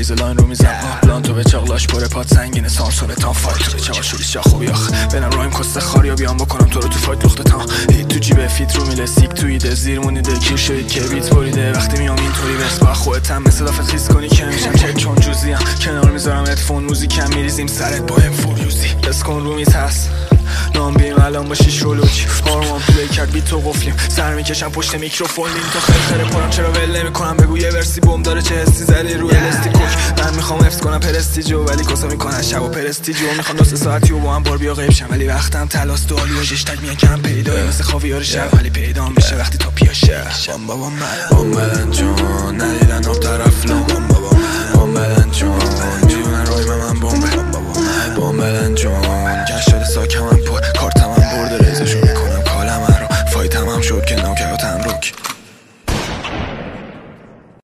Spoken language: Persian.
ریز لاین رو میزم بلانتو به چاقلاش پره پاد سنگینه سانسونه تا فایت رو چاقا شدیش چا خوبی آخ بنم رایم کسته خاریا بیام بکنم تو رو تو فایت لخته تا هیت تو جیبه فیت رو میله سیک تویده زیر مونیده کیر شدید که بیت بریده وقتی میام اینطوری بس با خودتم مثل دافت خیز کنی که میشم چک چون جوزیم کنار میذارم ادفون موزیکم میریزیم سرت با ام فوریوزی دست کن رو میز هست نام بیم الان با شیش رولوچ هارمان پلی کرد بی تو قفلیم سر میکشم پشت میکروفون لین تا خرخره پرم چرا ول نمیکنم بگو یه ورسی بوم داره چه حسی زدی رو الستی کوک من میخوام حفظ کنم پرستیجو ولی کاسا میکنن شب و پرستیجو میخوام 2 ساعتی و با هم بار بیا غیب شم ولی وقتم تلاس دالی و جشتک میان کم پیدا مثل خاویار شب ولی پیدا میشه وقتی تا پیاشه بابا من بدن جون ندیدن آب طرف لام بابا بدن جون جون روی من بمب بدن جون گشت شده ساکم پر